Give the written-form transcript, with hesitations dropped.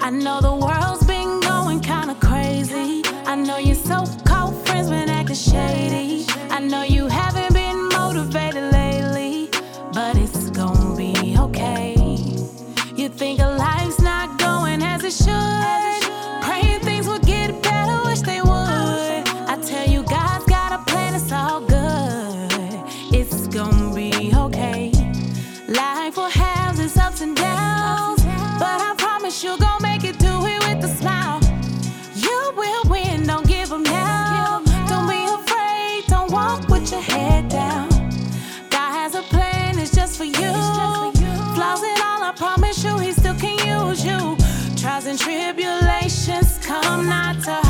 I know the world's been going kinda crazy. I know your so-called friends been acting shady. I know you haven't been motivated lately, but it's gonna be okay. You think a life's not going as it should, praying things would get better, wish they would. I tell you, God's got a plan, it's all good. It's gonna be okay. Life will have its ups and downs, but I promise you're gonna make it, do it with a smile. You will win, don't give up now. Don't be afraid, don't walk with your head down. God has a plan, it's just for you. Flaws and all, I promise you, He still can use you. Trials and tribulations come not to